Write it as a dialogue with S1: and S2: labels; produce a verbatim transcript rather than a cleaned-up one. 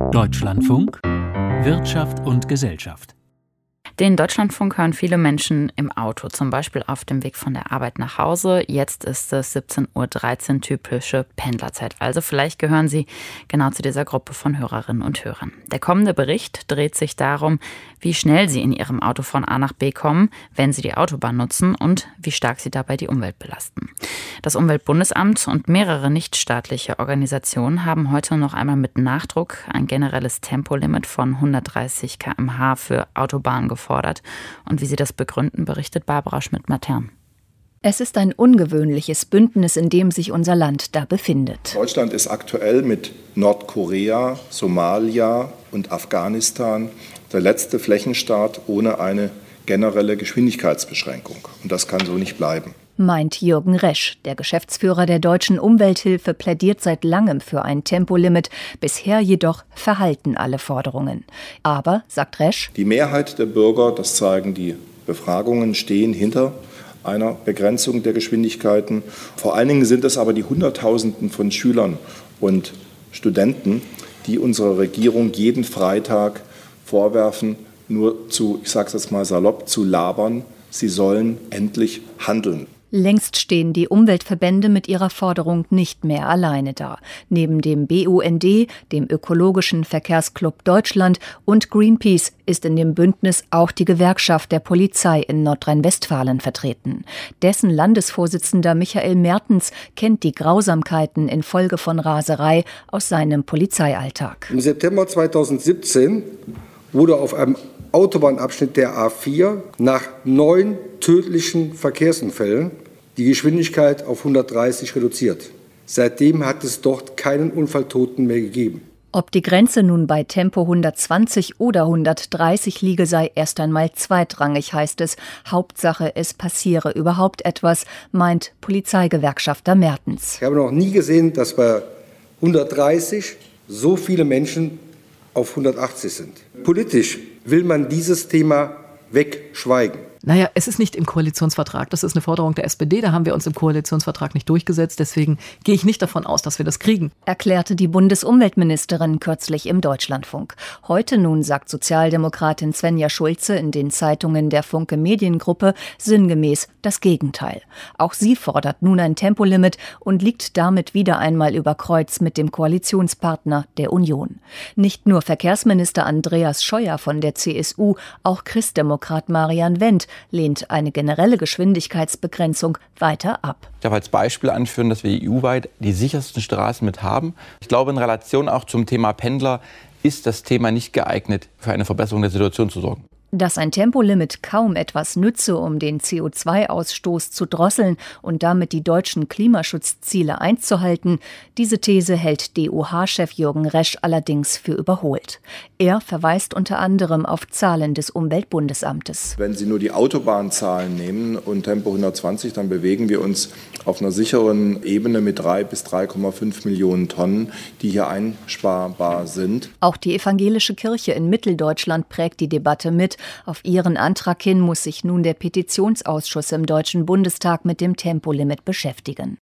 S1: Deutschlandfunk Wirtschaft und Gesellschaft.
S2: Den Deutschlandfunk hören viele Menschen im Auto, zum Beispiel auf dem Weg von der Arbeit nach Hause. Jetzt ist es siebzehn Uhr dreizehn, typische Pendlerzeit. Also vielleicht gehören Sie genau zu dieser Gruppe von Hörerinnen und Hörern. Der kommende Bericht dreht sich darum, wie schnell Sie in Ihrem Auto von A nach B kommen, wenn Sie die Autobahn nutzen und wie stark Sie dabei die Umwelt belasten. Das Umweltbundesamt und mehrere nichtstaatliche Organisationen haben heute noch einmal mit Nachdruck ein generelles Tempolimit von hundertdreißig Kilometer pro Stunde für Autobahnen gefordert. Und wie sie das begründen, berichtet Barbara Schmidt-Matern.
S3: Es ist ein ungewöhnliches Bündnis, in dem sich unser Land da befindet.
S4: Deutschland ist aktuell mit Nordkorea, Somalia und Afghanistan der letzte Flächenstaat ohne eine generelle Geschwindigkeitsbeschränkung. Und das kann so nicht bleiben.
S3: Meint Jürgen Resch. Der Geschäftsführer der Deutschen Umwelthilfe plädiert seit langem für ein Tempolimit. Bisher jedoch verhalten alle Forderungen. Aber, sagt Resch,
S4: die Mehrheit der Bürger, das zeigen die Befragungen, stehen hinter einer Begrenzung der Geschwindigkeiten. Vor allen Dingen sind es aber die Hunderttausenden von Schülern und Studenten, die unserer Regierung jeden Freitag vorwerfen, nur zu, ich sage es jetzt mal salopp, zu labern. Sie sollen endlich handeln.
S3: Längst stehen die Umweltverbände mit ihrer Forderung nicht mehr alleine da. Neben dem B U N D, dem Ökologischen Verkehrsclub Deutschland und Greenpeace ist in dem Bündnis auch die Gewerkschaft der Polizei in Nordrhein-Westfalen vertreten. Dessen Landesvorsitzender Michael Mertens kennt die Grausamkeiten infolge von Raserei aus seinem Polizeialltag.
S5: Im September zweitausendsiebzehn wurde auf einem Autobahnabschnitt der A vier nach neun tödlichen Verkehrsunfällen die Geschwindigkeit auf hundertdreißig reduziert. Seitdem hat es dort keinen Unfalltoten mehr gegeben.
S3: Ob die Grenze nun bei Tempo hundertzwanzig oder hundertdreißig liege, sei erst einmal zweitrangig, heißt es. Hauptsache, es passiere überhaupt etwas, meint Polizeigewerkschafter Mertens.
S5: Ich habe noch nie gesehen, dass bei hundertdreißig so viele Menschen auf hundertachtzig sind. Politisch will man dieses Thema wegschweigen.
S6: Naja, es ist nicht im Koalitionsvertrag. Das ist eine Forderung der S P D. Da haben wir uns im Koalitionsvertrag nicht durchgesetzt. Deswegen gehe ich nicht davon aus, dass wir das kriegen.
S3: Erklärte die Bundesumweltministerin kürzlich im Deutschlandfunk. Heute nun sagt Sozialdemokratin Svenja Schulze in den Zeitungen der Funke Mediengruppe sinngemäß das Gegenteil. Auch sie fordert nun ein Tempolimit und liegt damit wieder einmal über Kreuz mit dem Koalitionspartner der Union. Nicht nur Verkehrsminister Andreas Scheuer von der C S U, auch Christdemokrat Marian Wendt lehnt eine generelle Geschwindigkeitsbegrenzung weiter ab.
S7: Ich darf als Beispiel anführen, dass wir E U-weit die sichersten Straßen mit haben. Ich glaube, in Relation auch zum Thema Pendler ist das Thema nicht geeignet, für eine Verbesserung der Situation zu sorgen.
S3: Dass ein Tempolimit kaum etwas nütze, um den C O zwei Ausstoß zu drosseln und damit die deutschen Klimaschutzziele einzuhalten, diese These hält D O H-Chef Jürgen Resch allerdings für überholt. Er verweist unter anderem auf Zahlen des Umweltbundesamtes.
S4: Wenn Sie nur die Autobahnzahlen nehmen und Tempo hundertzwanzig, dann bewegen wir uns auf einer sicheren Ebene mit drei bis drei Komma fünf Millionen Tonnen, die hier einsparbar sind.
S3: Auch die evangelische Kirche in Mitteldeutschland prägt die Debatte mit. Auf ihren Antrag hin muss sich nun der Petitionsausschuss im Deutschen Bundestag mit dem Tempolimit beschäftigen.